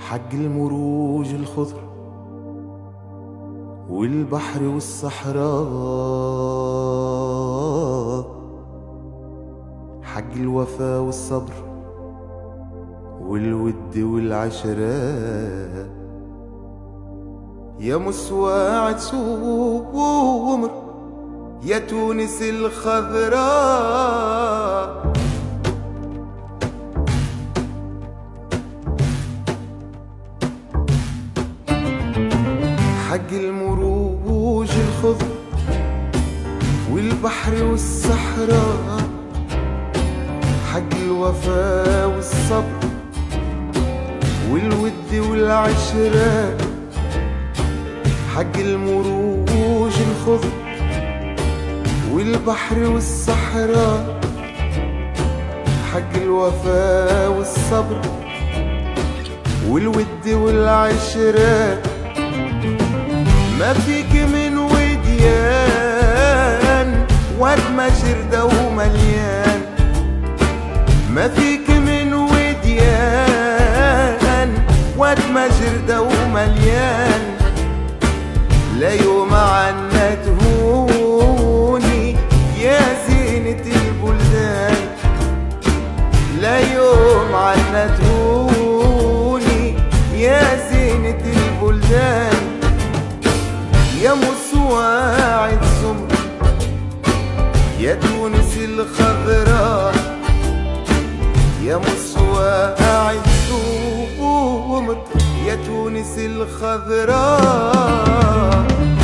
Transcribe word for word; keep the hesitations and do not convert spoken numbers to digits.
حق المروج الخضر والبحر والصحراء، حق الوفا والصبر والود والعشرة. يا مسواعد سوق ومر، يا تونس الخضراء، حق المروج الخضر والبحر والصحراء، حق الوفا والصبر والود والعشرة. حق المروج الخضر والبحر والصحراء، حق الوفا والصبر والود والعشرة. ما فيك من وديان واد ما شردة ومليان، ما فيك من وديان واد ما شردة ومليان. لا يوم عنا تهوني يا زينة البلدان، لا يوم عنا تهوني يا زينة البلدان. يا مسواعد سمر، يا تونس الخضراء، يا مسواعد سمر، يا تونس الخضراء.